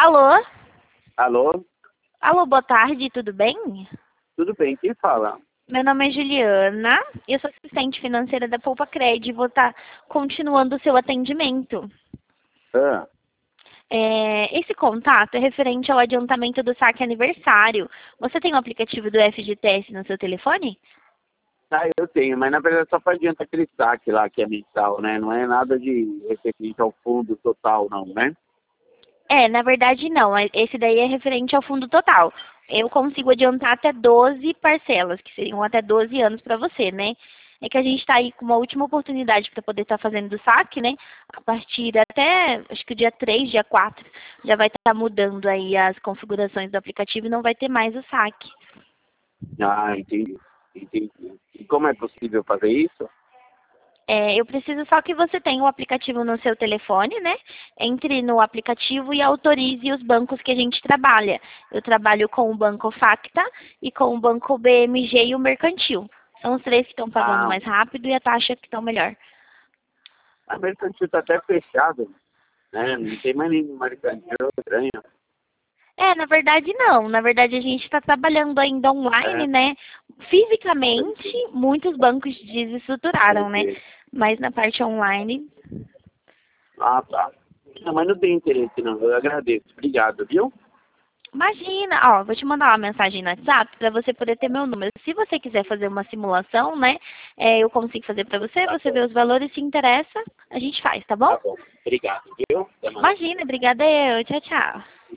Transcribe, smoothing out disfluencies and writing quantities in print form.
Alô? Alô? Alô, boa tarde, tudo bem? Tudo bem, quem fala? Meu nome é Juliana, eu sou assistente financeira da Poupa Cred e vou estar continuando o seu atendimento. Ah, Esse contato é referente ao adiantamento do saque aniversário. Você tem o aplicativo do FGTS no seu telefone? eu tenho, mas na verdade só para adiantar aquele saque lá que é mensal, né? Não é nada de referente ao fundo total, não, né? Na verdade não. Esse daí é referente ao fundo total. Eu consigo adiantar até 12 parcelas, que seriam até 12 anos para você, né? É que a gente está aí com uma última oportunidade para poder estar fazendo o saque, né? A partir até, acho que o dia 3, dia 4, já vai estar mudando aí as configurações do aplicativo e não vai ter mais o saque. Ah, entendi. Entendi. E como é possível fazer isso? Eu preciso só que você tenha o aplicativo no seu telefone, né? Entre no aplicativo e autorize os bancos que a gente trabalha. Eu trabalho com o Banco Facta e com o Banco BMG e o Mercantil. São os três que estão pagando Ah, mais rápido e a taxa que estão melhor. a mercantil está até fechado, né? Não tem mais nenhum mercantil estranho. Na verdade não. Na verdade a gente está trabalhando ainda online, É, né? Fisicamente, muitos bancos desestruturaram, né? entendi. Mas na parte online. Ah, tá. Não, mas não tem interesse, não. Eu agradeço. Obrigado, viu? Imagina, ó, vou te mandar uma mensagem no WhatsApp para você poder ter meu número. Se você quiser fazer uma simulação, né, eu consigo fazer para você, Tá você vê bom. os valores, se interessa, a gente faz, tá bom? Tá bom. Obrigado, viu? Até mais. Imagina, obrigada eu, tchau, tchau.